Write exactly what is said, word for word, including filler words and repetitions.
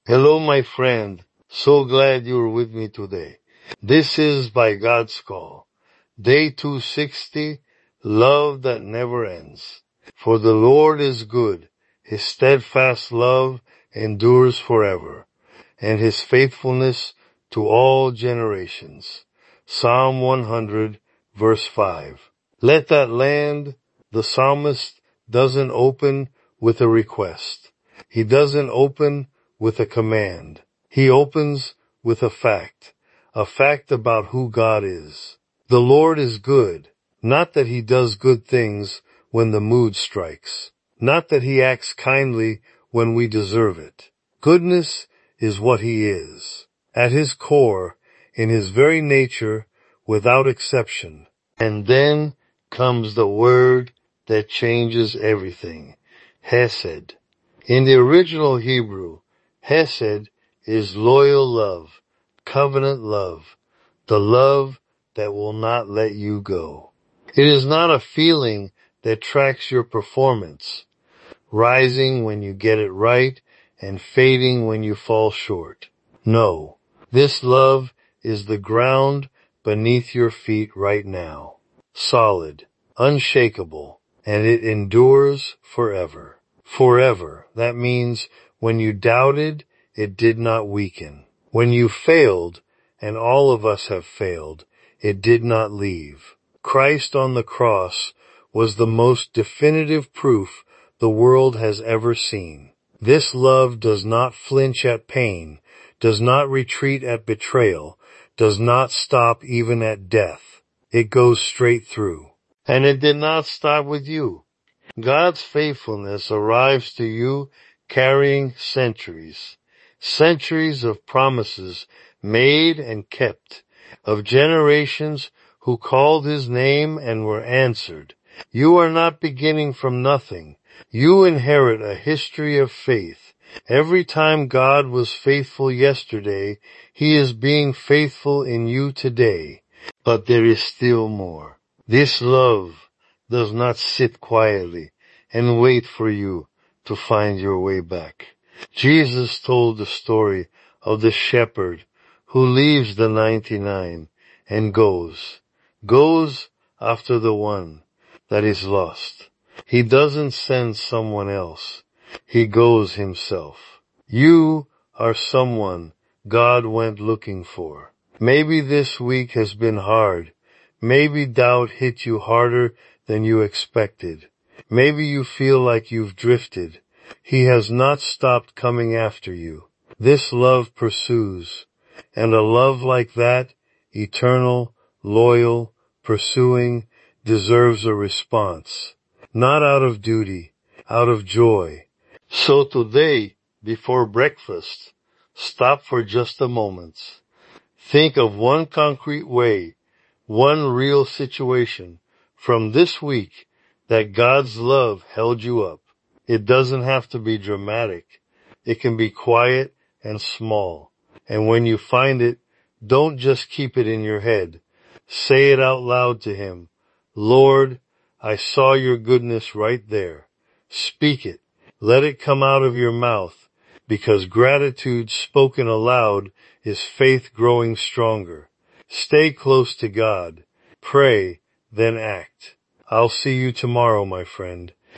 Hello, my friend. So glad you're with me today. This is By God's Call, Day two sixty, Love That Never Ends. For the Lord is good, His steadfast love endures forever, and His faithfulness to all generations. Psalm one hundred, verse five. Let that land, the psalmist doesn't open with a request. He doesn't open with a command. He opens with a fact, a fact about who God is. The Lord is good, not that He does good things when the mood strikes, not that He acts kindly when we deserve it. Goodness is what He is, at His core, in His very nature, without exception. And then comes the word that changes everything, Hesed. In the original Hebrew, Hesed is loyal love, covenant love, the love that will not let you go. It is not a feeling that tracks your performance, rising when you get it right and fading when you fall short. No, this love is the ground beneath your feet right now, solid, unshakable, and it endures forever. Forever. That means when you doubted, it did not weaken. When you failed, and all of us have failed, it did not leave. Christ on the cross was the most definitive proof the world has ever seen. This love does not flinch at pain, does not retreat at betrayal, does not stop even at death. It goes straight through. And it did not stop with you. God's faithfulness arrives to you carrying centuries, centuries of promises made and kept, of generations who called His name and were answered. You are not beginning from nothing. You inherit a history of faith. Every time God was faithful yesterday, He is being faithful in you today. But there is still more. This love does not sit quietly and wait for you to find your way back. Jesus told the story of the shepherd who leaves the ninety-nine and goes, goes after the one that is lost. He doesn't send someone else. He goes Himself. You are someone God went looking for. Maybe this week has been hard. Maybe doubt hit you harder than you expected. Maybe you feel like you've drifted. He has not stopped coming after you. This love pursues. And a love like that, eternal, loyal, pursuing, deserves a response. Not out of duty, out of joy. So today, before breakfast, stop for just a moment. Think of one concrete way, one real situation from this week that God's love held you up. It doesn't have to be dramatic. It can be quiet and small. And when you find it, don't just keep it in your head. Say it out loud to Him. Lord, I saw your goodness right there. Speak it. Let it come out of your mouth, because gratitude spoken aloud is faith growing stronger. Stay close to God. Pray, then act. I'll see you tomorrow, my friend.